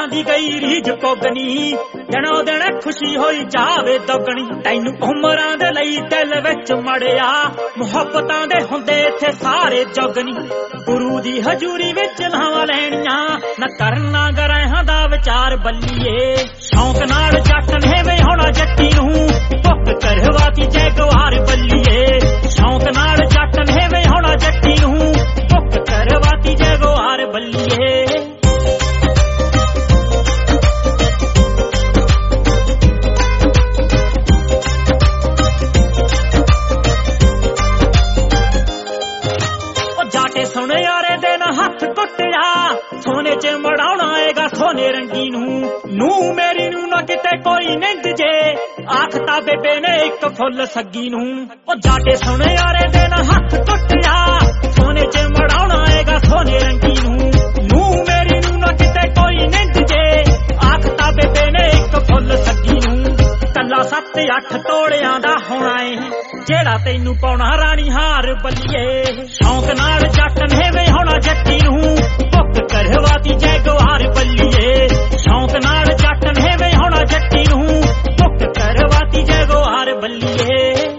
दी गई रीझ कोगनी दिनों दिन खुशी होई जावे दोगनी तैनू उमरां दे लई दिल विच मड़िया मुहब्बतां दे हुंदे इत्थे सारे जोगनी गुरु दी हजूरी विच लावां लैणियां न करना गराहां दा विचार बल्लीए शौक नाल जट ने वे होना जट्टी नूं भुख करवाती जै गवार बल्लीए शौक नाल जट ने वे होना जट्टी नूं भुख करवाती जै गवार बल्लीए सोने यारे दे ना हथ कुटिया सोने च मड़ाउणा आएगा सोने रंगी नू मेरी नू ना किते कोई निंद जे आखता बेबे ने एक फुल सगी नू ओ जाटे सोने यारे दे ना हथ कुटिया सोने च मड़ाउणा आएगा सोने रंगी नू मेरी नू ना किते कोई निंद जे आखता बेबे ने एक फुल सगी नू कला 7-8 तोड़ियां दा होना है जेड़ा तैनू पाउणा रानी हार बल्लीए शौक नाल जट ने वे होना जट्टी नूं भुख करवाती जै गवार बल्लीए शौक नाल जट ने वे होना जट्टी नूं भुख करवाती जै गवार बल्लीए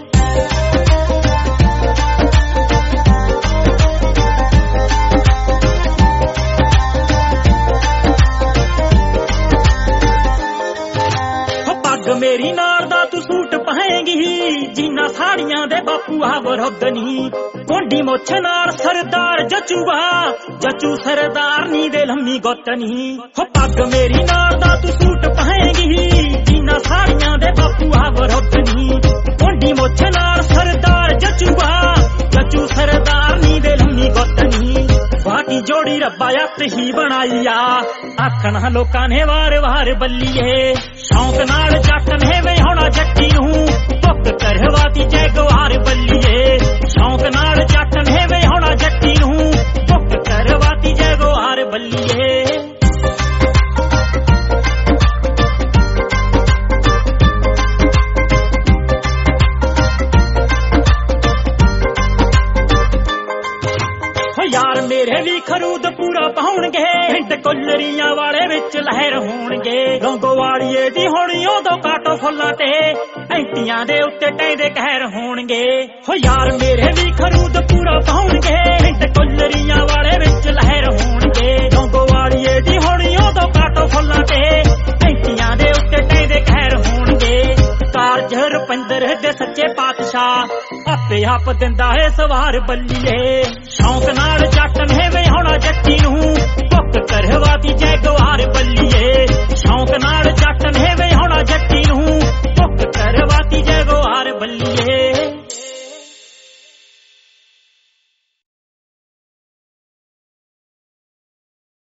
मेरी नार दा तू सूट पाएगी जीना साड़ियां दे बापू आवरगनी कोंडी मुछ नार सरदार जचूआ जचू सरदार नी दे लम्मी गोतनी हो पग मेरी नार दा तू सूट पाएगी जीना साड़ियां दे बापू आवरगनी कोंडी मुछ नार सरदार जचूआ जचू सरदार नी दे लम्मी गोतनी बाटी जोड़ी रब्बा अत ही बनाईया आखना लोकां ने वार वार बल्लीए शौक नाल जट ने वे होना जट्टी नूं भुख करवाती जै गवार बल्लीए शौक नाल जट ने वे होना जट्टी नूं भुख करवाती जै गवार बल्लीए यार मेरे भी खरूद पूरा पाउणगे हिंड कुल्लरियां वाले विच लहर होणगे गंगो वालिए दी होनी उदों काटो फुल्लां ते ऐंटियां दे उत्ते टैंदे कहर होणगे हो यार मेरे भी खरूद पूरा पाउणगे हिंड कुल्लरियां वाले विच लहर होणगे गंगो वालिए दी होनी उदों काटो फुल्लां ते ऐंटियां दे उत्ते टैंदे कहर होणगे कारज रुपिंदर दे सच्चे पातशाह आपे आप दिंदा है सवार बल्लीए शौक नाल जट ने वे होना जट्टी नूं भुख करवा